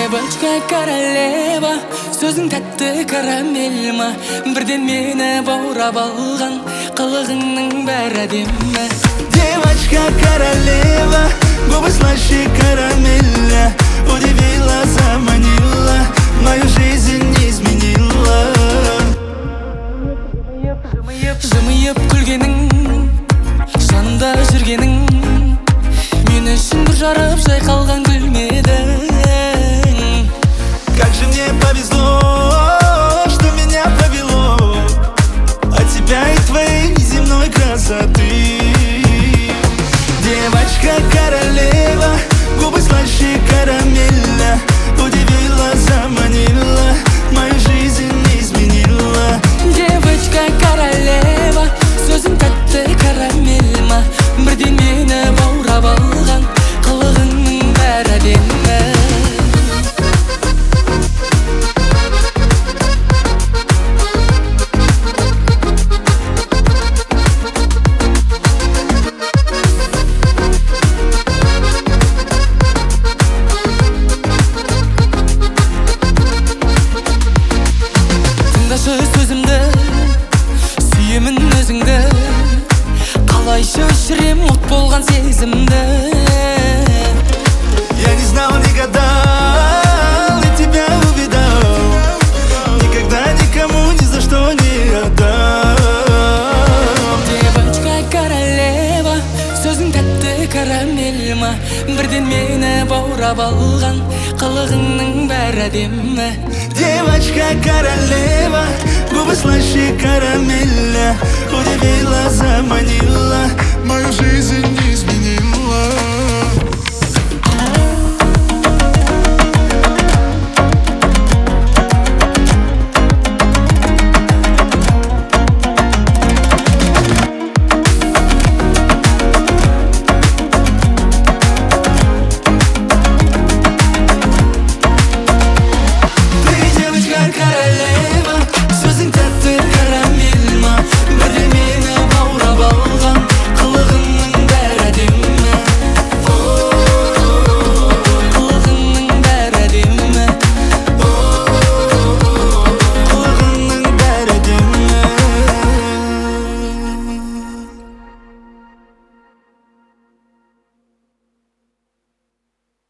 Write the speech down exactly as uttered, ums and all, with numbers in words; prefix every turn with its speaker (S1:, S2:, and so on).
S1: Девочка королева, сөзің тәтті карамель ма, бірден мені баурап алған, қылығыңның бәрі әдемі.
S2: Девочка королева, губы слаще карамеля, удивила, заманила, мою жизнь изменила.
S1: Жымиып күлгенің, жанымда жүргенің, мен үшін бір жарып жайқалған гүлмедің.
S2: Как же мне повезло, что меня повело от тебя и твоей неземной красоты. Девочка королева, губы слаще карамеля, удивила, заманила, мою жизнь изменила.
S1: Девочка королева, сөзің тәтті карамель ма, бірден мені баурап алған, қылығыңның бәрі әдемі. Тыңдашы сөзімді, сүйемін өзіңді, қалайша өшірем от болған сезімді.
S2: Я не знал, не гадал, и тебя увидал, никогда никому ни за что не отдам.
S1: Девочка королева, сөзің тәтті карамель ма, бірден мені баурап алған, қылығыңның бәрі әдемі.
S2: Девочка королева, губы слаще карамеля, удивила, заманила, мою